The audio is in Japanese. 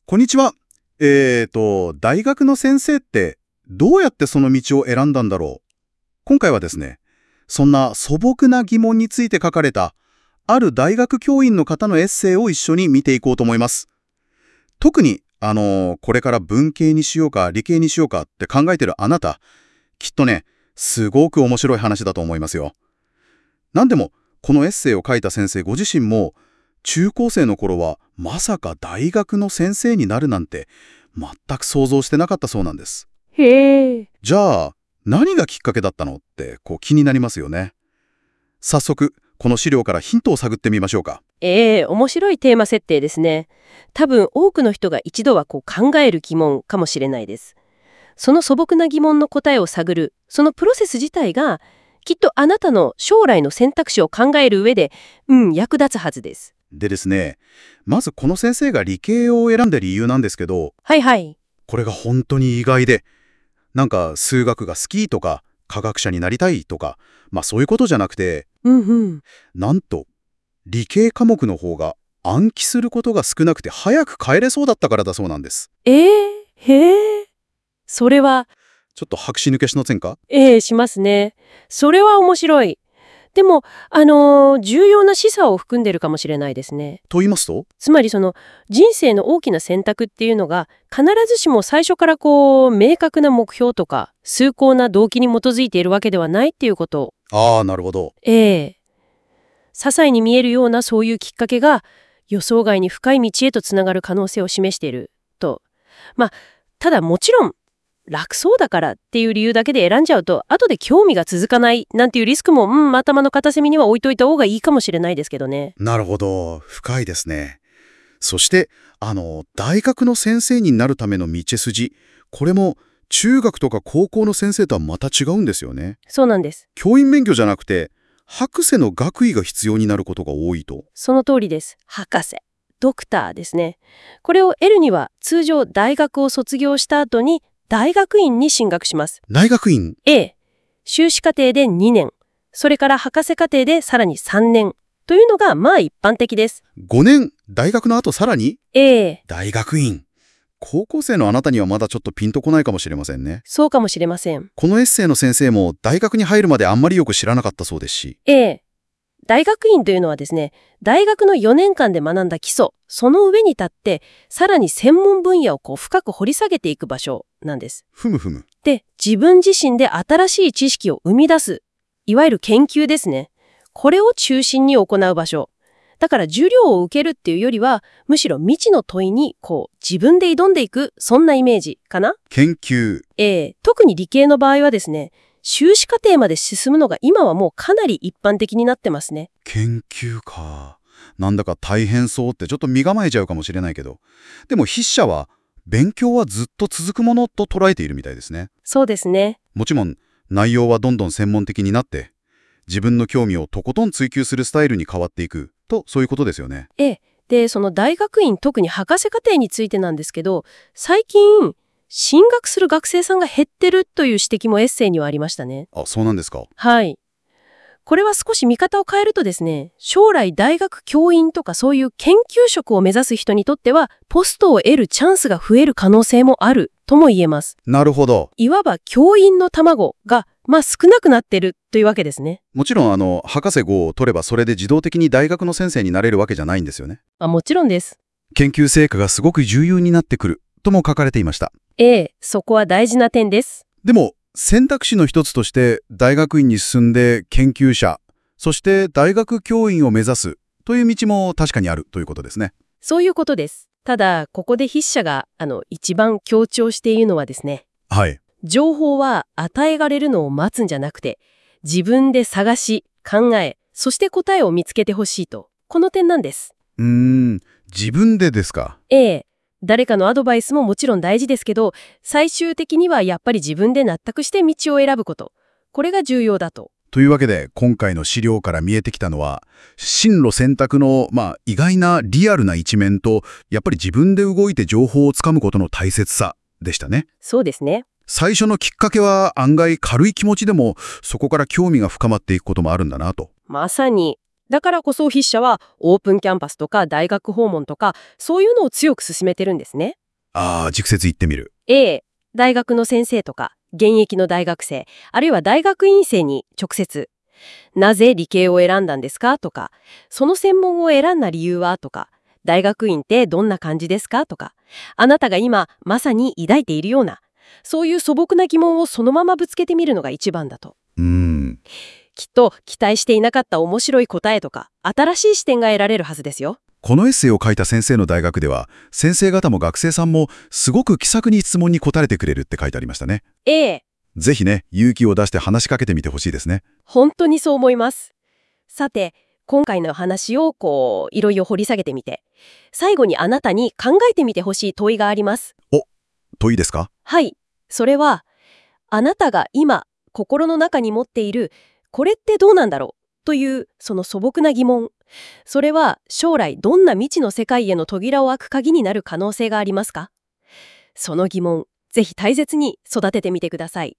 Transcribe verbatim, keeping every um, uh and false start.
こんにちは。えーと、大学の先生ってどうやってその道を選んだんだろう。今回はですね、そんな素朴な疑問について書かれた、ある大学教員の方のエッセイを一緒に見ていこうと思います。特に、あのーこれから文系にしようか理系にしようかって考えてるあなた、きっとね、すごく面白い話だと思いますよ。なんでも、このエッセイを書いた先生ご自身も、中高生の頃はまさか大学の先生になるなんて全く想像してなかったそうなんです。 へえ。 じゃあ何がきっかけだったのってこう気になりますよね。早速この資料からヒントを探ってみましょうか。 ええ、面白いテーマ設定ですね。多分多くの人が一度はこう考える疑問かもしれないです。その素朴な疑問の答えを探る、そのプロセス自体が、きっとあなたの将来の選択肢を考える上で、うん、役立つはずです。 でですね、まずこの先生が理系を選んだ理由なんですけど、 はいはい。 これが本当に意外で、なんか数学が好きとか科学者になりたいとか、まあそういうことじゃなくて、 うんうん。 なんと理系科目の方が暗記することが少なくて早く帰れそうだったからだそうなんです。 ええ、へえ。それは、 ちょっと白紙抜けしませんか？ ええ、しますね。それは面白い。でも、あのー重要な示唆を含んでるかもしれないですね。 と言いますと？ つまりその人生の大きな選択っていうのが必ずしも最初からこう明確な目標とか崇高な動機に基づいているわけではないっていうことを、 ああ、なるほど。 ええ些細に見えるようなそういうきっかけが予想外に深い道へとつながる可能性を示していると。まあただもちろん楽そうだからっていう理由だけで選んじゃうと後で興味が続かないなんていうリスクも、うん、頭の片隅には置いといた方がいいかもしれないですけどね。 なるほど。深いですね。そして、あの、大学の先生になるための道筋。これも中学とか高校の先生とはまた違うんですよね。 そうなんです。 教員免許じゃなくて、博士の学位が必要になることが多いと。 その通りです。博士。ドクターですね。これを得るには通常大学を卒業した後に大学院に進学します。 大学院。 A、修士課程でにねん、それから博士課程でさらにさんねんというのがまあ一般的です。 ごねん、大学の後さらに A、 大学院。高校生のあなたにはまだちょっとピンとこないかもしれませんね。 そうかもしれません。 このエッセイの先生も大学に入るまであんまりよく知らなかったそうですし。 A、大学院というのはですね、大学のよねんかんで学んだ基礎、その上に立ってさらに専門分野をこう深く掘り下げていく場所なんです。 ふむふむ。 で、自分自身で新しい知識を生み出す、いわゆる研究ですね。これを中心に行う場所。だから授業を受けるっていうよりは、むしろ未知の問いにこう自分で挑んでいく、そんなイメージかな。 研究。 えー、特に理系の場合はですね、修士課程まで進むのが今はもうかなり一般的になってますね。 研究か。なんだか大変そうってちょっと身構えちゃうかもしれないけど。でも筆者は勉強はずっと続くものと捉えているみたいですね。 そうですね。 もちろん内容はどんどん専門的になって自分の興味をとことん追求するスタイルに変わっていくと、そういうことですよね。 ええ。で、その大学院、特に博士課程についてなんですけど、最近、進学する学生さんが減ってるという指摘もエッセイにはありましたね。 あ、そうなんですか。 はい。これは少し見方を変えるとですね、将来大学教員とかそういう研究職を目指す人にとっては、ポストを得るチャンスが増える可能性もあるとも言えます。 なるほど。 いわば教員の卵が、まあ少なくなってるというわけですね。 もちろんあの博士号を取ればそれで自動的に大学の先生になれるわけじゃないんですよね。 あ、もちろんです。 研究成果がすごく重要になってくるとも書かれていました。 ええ、そこは大事な点です。 でも選択肢の一つとして大学院に進んで研究者、そして大学教員を目指すという道も確かにあるということですね。 そういうことです。ただ、ここで筆者があの一番強調しているのはですね、 はい。 情報は与えられるのを待つんじゃなくて、自分で探し、考え、そして答えを見つけてほしいと。この点なんです。 うーん、自分でですか。 ええ、誰かのアドバイスももちろん大事ですけど、最終的にはやっぱり自分で納得して道を選ぶこと。これが重要だと。 というわけで今回の資料から見えてきたのは進路選択の、まあ、意外なリアルな一面とやっぱり自分で動いて情報をつかむことの大切さでしたね。 そうですね。 最初のきっかけは案外軽い気持ちでもそこから興味が深まっていくこともあるんだなと。 まさに、 だからこそ筆者はオープンキャンパスとか大学訪問とかそういうのを強く進めてるんですね。 ああ、直接言ってみる。 ええ、大学の先生とか現役の大学生、あるいは大学院生に直接なぜ理系を選んだんですかとか、その専門を選んだ理由はとか、大学院ってどんな感じですかとか、あなたが今まさに抱いているようなそういう素朴な疑問をそのままぶつけてみるのが一番だと。 うーん。 きっと期待していなかった面白い答えとか新しい視点が得られるはずですよ。 このエッセイを書いた先生の大学では、先生方も学生さんもすごく気さくに質問に答えてくれるって書いてありましたね。 ええ、 ぜひね、勇気を出して話しかけてみてほしいですね。 本当にそう思います。さて、今回の話をこういろいろ掘り下げてみて、最後にあなたに考えてみてほしい問いがあります。 お、問いですか？ はい、それはあなたが今心の中に持っているこれってどうなんだろうというその素朴な疑問、それは将来どんな未知の世界への扉を開く鍵になる可能性がありますか？その疑問、ぜひ大切に育ててみてください。